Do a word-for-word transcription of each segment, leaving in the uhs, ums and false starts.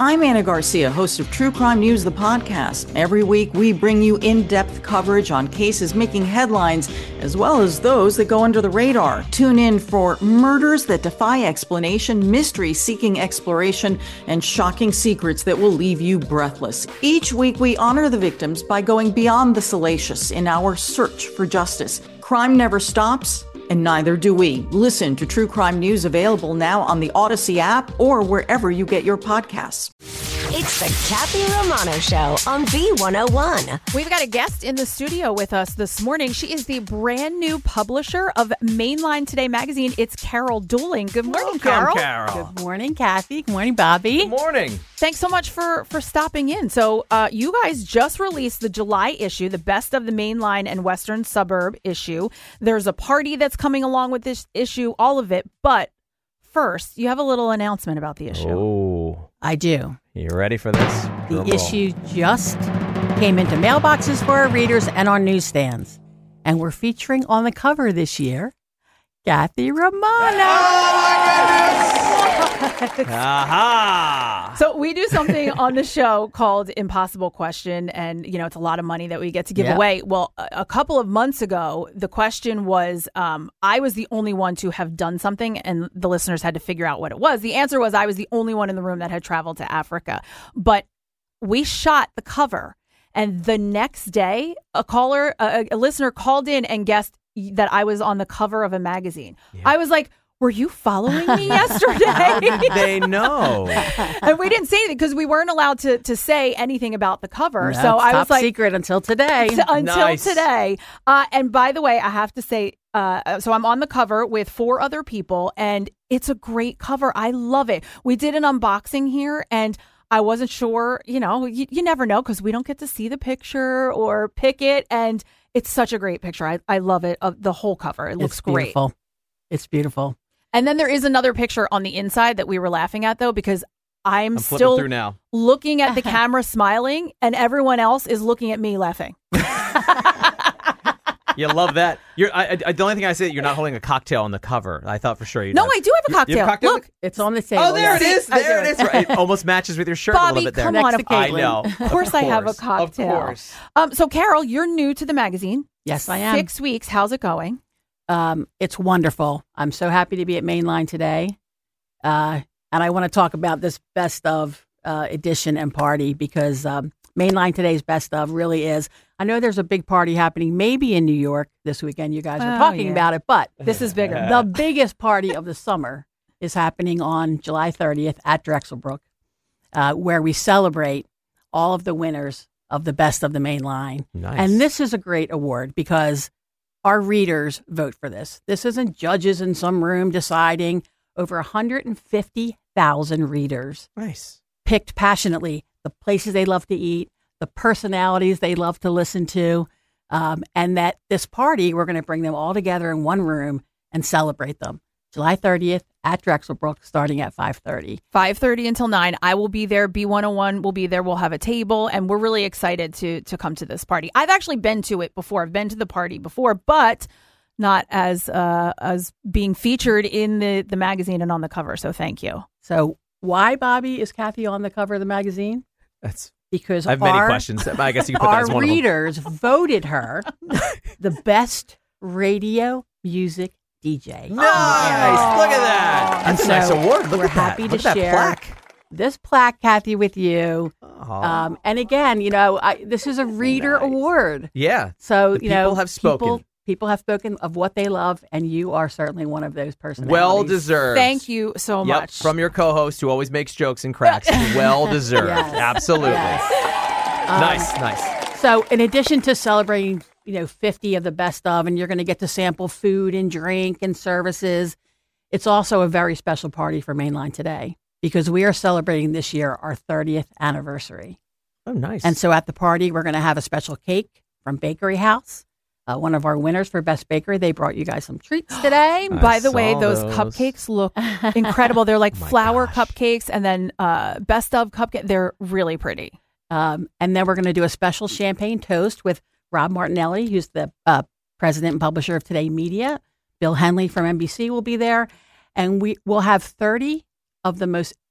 I'm Anna Garcia, host of True Crime News, the podcast. Every week, we bring you in-depth coverage on cases making headlines, as well as those that go under the radar. Tune in for murders that defy explanation, mystery seeking exploration, and shocking secrets that will leave you breathless. Each week, we honor the victims by going beyond the salacious in our search for justice. Crime never stops, and neither do we. Listen to True Crime News, available now on the Odyssey app or wherever you get your podcasts. It's the Kathy Romano Show on B one oh one. We've got a guest in the studio with us this morning. She is the brand new publisher of Mainline Today magazine. It's Carol Dooling. Good morning, Welcome, Carol. Carol. Good morning, Kathy. Good morning, Bobby. Good morning. Thanks so much for, for stopping in. So uh, you guys just released the July issue, the Best of the Mainline and Western Suburb issue. There's a party that's coming along with this issue, all of it. But first, you have a little announcement about the issue. Oh, I do. you ready for this? The Drum roll. issue just came into mailboxes for our readers and on newsstands. And we're featuring on the cover this year, Kathy Romano. Aha! So we do something on the show called Impossible Question, and you know it's a lot of money that we get to give Yep. away. Well, a, a couple of months ago, the question was, um, I was the only one to have done something, and the listeners had to figure out what it was. The answer was I was the only one in the room that had traveled to Africa, but we shot the cover, and the next day, a caller, a, a listener called in and guessed that I was on the cover of a magazine. Yeah. I was like, were you following me yesterday? How did they know? And we didn't say anything because we weren't allowed to to say anything about the cover. That's so I top was like, secret until today. t- until Nice. today. Uh, and by the way, I have to say, uh, so I'm on the cover with four other people, and it's a great cover. I love it. We did an unboxing here, and I wasn't sure. You know, you, you never know because we don't get to see the picture or pick it, and it's such a great picture. I I love it. Uh, the whole cover. It looks It's great. beautiful. It's beautiful. And then there is another picture on the inside that we were laughing at, though, because I'm, I'm flipping still through now. looking at the camera smiling, and everyone else is looking at me laughing. You love that. You're. I, I, the only thing I say that you're not holding a cocktail on the cover. I thought for sure you. No, I do have a You- you cocktail. have a cocktail? Look, It's on the table. Oh, there yes. it is. I There do. it is. Right. It almost matches with your shirt a Bobby, little bit there. come Next on. to Of, I Caitlin. know. of course I have a Of cocktail. course. Um, so, Carol, you're new to the magazine. Yes, I am. Six weeks. How's it going? Um, it's wonderful. I'm so happy to be at Mainline today. Uh, and I want to talk about this best of uh, edition and party because um, Mainline Today's best of really is. I know there's a big party happening maybe in New York this weekend. You guys are Oh, talking yeah. about it, but This is bigger. the biggest party of the summer is happening on July thirtieth at Drexelbrook, uh, where we celebrate all of the winners of the best of the Mainline. Nice. And this is a great award because our readers vote for this. This isn't judges in some room deciding. Over one hundred fifty thousand readers Nice. picked passionately the places they love to eat, the personalities they love to listen to, um, and that this party, we're going to bring them all together in one room and celebrate them. July thirtieth at Drexelbrook, starting at five thirty. five thirty until nine. I will be there. B one oh one will be there. We'll have a table, and we're really excited to to come to this party. I've actually been to it before. I've been to the party before, but not as uh, as being featured in the, the magazine and on the cover. So thank you. So why, Bobby, is Kathy on the cover of the magazine? That's. Because I have many our, questions. I guess you can put that our as one of them. readers voted her the best radio music D J. Nice. Look at that. And That's a nice so award. Look we're at that. happy to Look at that share plaque. this plaque, Kathy, with you. Aw. Um, and again, you know, I, this is a reader Nice. award. Yeah. So, The you know, people have spoken. People, people have spoken of what they love, and you are certainly one of those personalities. Well deserved. Thank you so Yep, much. from your co-host who always makes jokes and cracks. Well deserved. Yes. Absolutely. Yes. Um, Nice, nice. So, in addition to celebrating, you know, fifty of the best of, and you're going to get to sample food and drink and services, it's also a very special party for Mainline Today because we are celebrating this year our thirtieth anniversary. Oh, nice. And so at the party, we're going to have a special cake from Bakery House. Uh, one of our winners for Best Bakery. They brought you guys some treats today. I By the way, saw those, those. cupcakes look incredible. They're like Oh my flour gosh. cupcakes and then uh, best of cupcake. They're really pretty. Um, and then we're going to do a special champagne toast with Rob Martinelli, who's the uh, president and publisher of Today Media. Bill Henley from N B C will be there. And we will have thirty of the most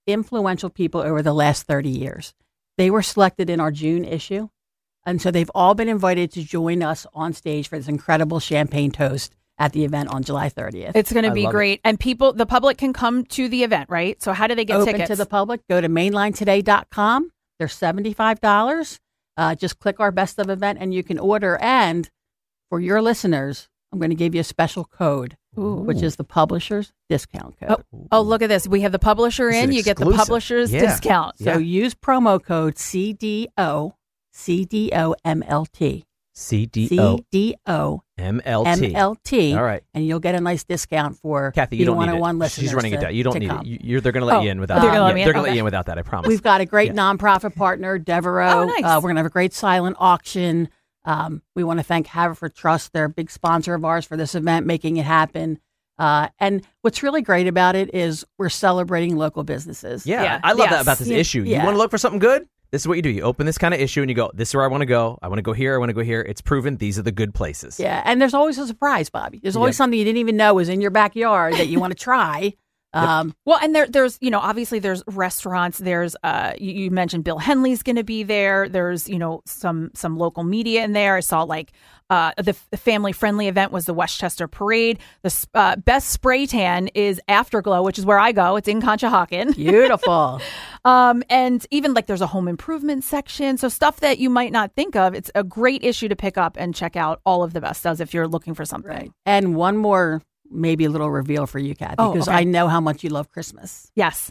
influential people over the last thirty years. They were selected in our June issue. And so they've all been invited to join us on stage for this incredible champagne toast at the event on July thirtieth. It's going to I be love great. And people, the public can come to the event, right? So how do they get Open tickets? to the public. Go to mainline today dot com. They're seventy-five dollars. Uh, just click our best of event and you can order. And for your listeners, I'm going to give you a special code, Ooh. which is the publisher's discount code. Oh, oh, look at this. We have the publisher This is in. You get the exclusive. publisher's Yeah. discount. So use promo code C D O, C D O M L T. C D O C D O M L M T. L T. All right. And you'll get a nice discount for Kathy, you don't need one-on-one it. listeners. She's running it to- down. You don't to need come. it. You, you're, they're going to let Oh, you in without they're gonna yeah, let me in? They're going to let Okay. you in without that, I promise. We've got a great Yeah. nonprofit partner, Devereaux. Oh, nice. Uh, we're going to have a great silent auction. Um, we want to thank Haverford Trust. They're a big sponsor of ours for this event, making it happen. Uh, and what's really great about it is we're celebrating local businesses. Yeah, Yeah. I love Yes. that about this Yeah. issue. You Yeah. want to look for something good? This is what you do. You open this kind of issue and you go, this is where I want to go. I want to go here. I want to go here. It's proven these are the good places. Yeah, and there's always a surprise, Bobby. There's always Yep. something you didn't even know was in your backyard that you want to try. Um, Well, and there, there's, you know, obviously there's restaurants. There's, uh, you, you mentioned Bill Henley's going to be there. There's, you know, some some local media in there. I saw like uh, the, the family friendly event was the Westchester Parade. The s- uh, best spray tan is Afterglow, which is where I go. It's in Conshohocken. Beautiful. Um, and even like there's a home improvement section. So stuff that you might not think of. It's a great issue to pick up and check out all of the best does if you're looking for something. Right. And one more, maybe a little reveal for you, Kathy, Oh, because okay. I know how much you love Christmas. Yes.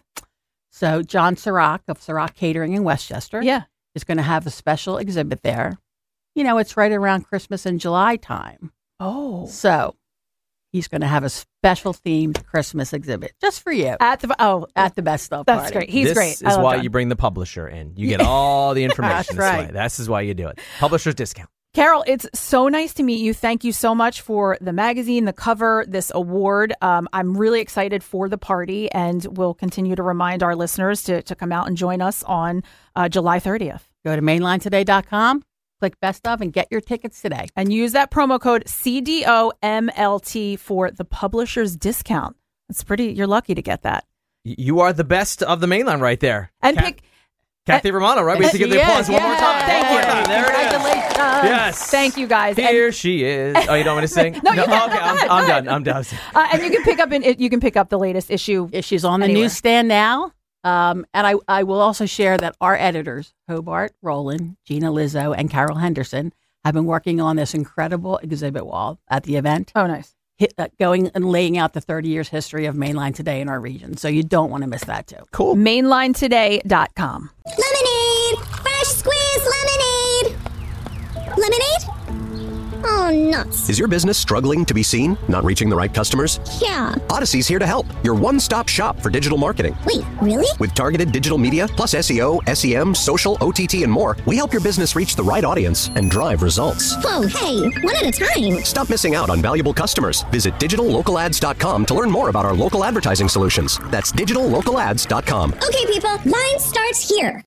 So John Sirac of Sirac Catering in Westchester Yeah. is going to have a special exhibit there. You know, it's right around Christmas and July time. Oh. So he's going to have a special themed Christmas exhibit just for you At the, oh, at the Best Of that's party. great. He's this great. I is love why John. you bring the publisher in. You get all the information That's this right. way. This is why you do it. Publisher's discount. Carol, it's so nice to meet you. Thank you so much for the magazine, the cover, this award. Um, I'm really excited for the party, and we'll continue to remind our listeners to, to come out and join us on uh, July thirtieth. Go to mainline today dot com, click Best Of, and get your tickets today. And use that promo code C D O M L T for the publisher's discount. It's pretty, you're lucky to get that. Y- You are the best of the mainline right there. And Ca- pick, Kathy Romano, right? We have to give the Yes, applause one more yes. time. Thank One more you. time. There it is. Congratulations. Yes. thank you guys. And- Here she is. Oh, you don't want me to sing? No, you Okay, can. Go I'm, ahead, I'm go done. I'm done. Uh, and you can pick up in, you can pick up the latest issue. Issues on the Anywhere. newsstand now. Um, and I, I will also share that our editors, Hobart Rowland, Gina Lizzo, and Carol Henderson, have been working on this incredible exhibit wall at the event, Oh, nice. hit, uh, going and laying out the thirty years history of Mainline Today in our region. So you don't want to miss that too. Cool. mainline today dot com. Lemonade! Fresh squeezed lemonade! Lemonade? Oh, nuts. Is your business struggling to be seen? Not reaching the right customers? Yeah. Odyssey's here to help. Your one-stop shop for digital marketing. Wait, really? With targeted digital media, plus S E O, S E M, social, O T T, and more, we help your business reach the right audience and drive results. Whoa, hey, one at a time. Stop missing out on valuable customers. Visit digital local ads dot com to learn more about our local advertising solutions. That's digital local ads dot com. Okay, people, line starts here.